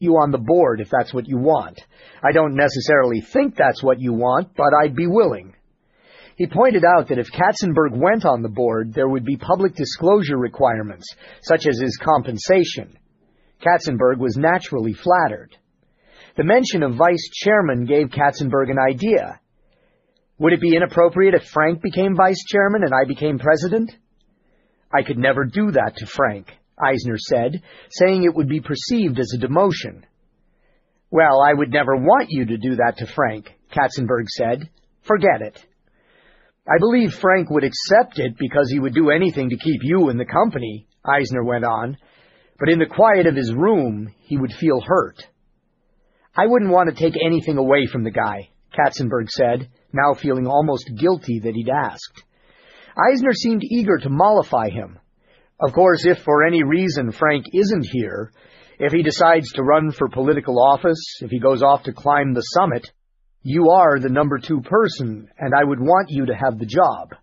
you on the board if that's what you want. I don't necessarily think that's what you want, but I'd be willing." He pointed out that if Katzenberg went on the board, there would be public disclosure requirements, such as his compensation. Katzenberg was naturally flattered. The mention of vice chairman gave Katzenberg an idea. "Would it be inappropriate if Frank became vice chairman and I became president?" "I could never do that to Frank," Eisner said, saying it would be perceived as a demotion. "Well, I would never want you to do that to Frank," Katzenberg said. "Forget it." "I believe Frank would accept it because he would do anything to keep you in the company," Eisner went on. "But in the quiet of his room, he would feel hurt." "I wouldn't want to take anything away from the guy," Katzenberg said, now feeling almost guilty that he'd asked. Eisner seemed eager to mollify him. "Of course, if for any reason Frank isn't here, if he decides to run for political office, if he goes off to climb the summit, you are the number 2 person, and I would want you to have the job."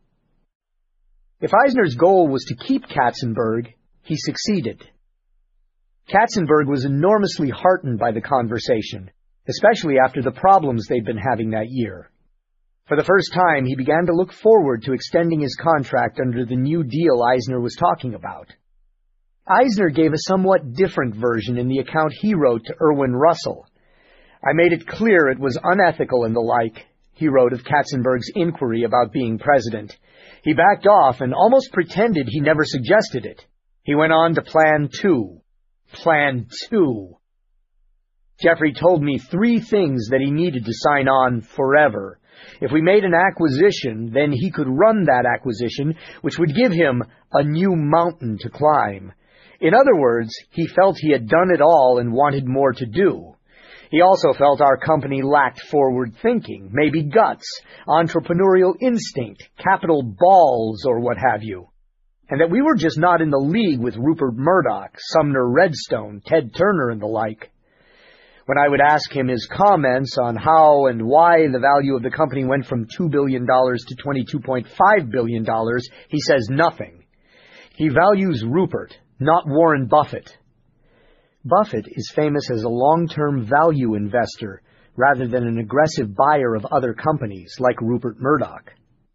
If Eisner's goal was to keep Katzenberg, he succeeded. Katzenberg was enormously heartened by the conversation, especially after the problems they'd been having that year. For the first time, he began to look forward to extending his contract under the new deal Eisner was talking about. Eisner gave a somewhat different version in the account he wrote to Erwin Russell. "I made it clear it was unethical and the like," he wrote of Katzenberg's inquiry about being president. "He backed off and almost pretended he never suggested it. He went on to Plan 2. Plan 2. Jeffrey told me 3 things that he needed to sign on forever. If we made an acquisition, then he could run that acquisition, which would give him a new mountain to climb. In other words, he felt he had done it all and wanted more to do. He also felt our company lacked forward thinking, maybe guts, entrepreneurial instinct, capital balls, or what have you. And that we were just not in the league with Rupert Murdoch, Sumner Redstone, Ted Turner, and the like. When I would ask him his comments on how and why the value of the company went from $2 billion to $22.5 billion, he says nothing. He values Rupert, not Warren Buffett. Buffett is famous as a long-term value investor rather than an aggressive buyer of other companies like Rupert Murdoch.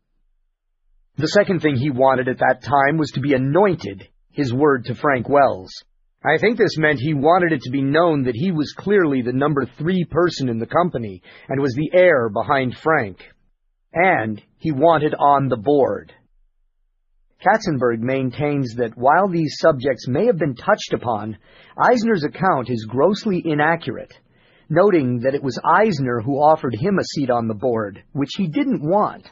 The second thing he wanted at that time was to be anointed, his word to Frank Wells. I think this meant he wanted it to be known that he was clearly the number 3 person in the company and was the heir behind Frank. And he wanted on the board. Katzenberg maintains that while these subjects may have been touched upon, Eisner's account is grossly inaccurate, noting that it was Eisner who offered him a seat on the board, which he didn't want.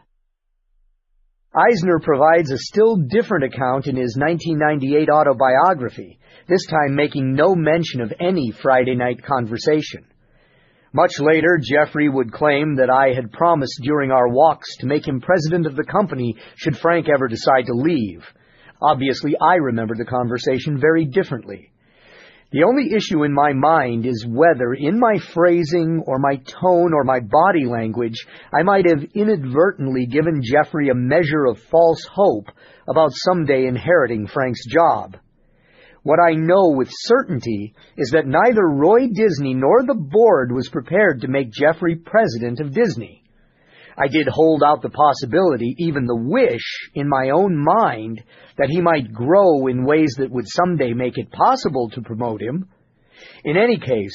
Eisner provides a still different account in his 1998 autobiography, this time making no mention of any Friday night conversation. Much later, Jeffrey would claim that I had promised during our walks to make him president of the company should Frank ever decide to leave. Obviously, I remember the conversation very differently. The only issue in my mind is whether, in my phrasing or my tone or my body language, I might have inadvertently given Jeffrey a measure of false hope about someday inheriting Frank's job. What I know with certainty is that neither Roy Disney nor the board was prepared to make Jeffrey president of Disney. I did hold out the possibility, even the wish, in my own mind, that he might grow in ways that would someday make it possible to promote him. In any case,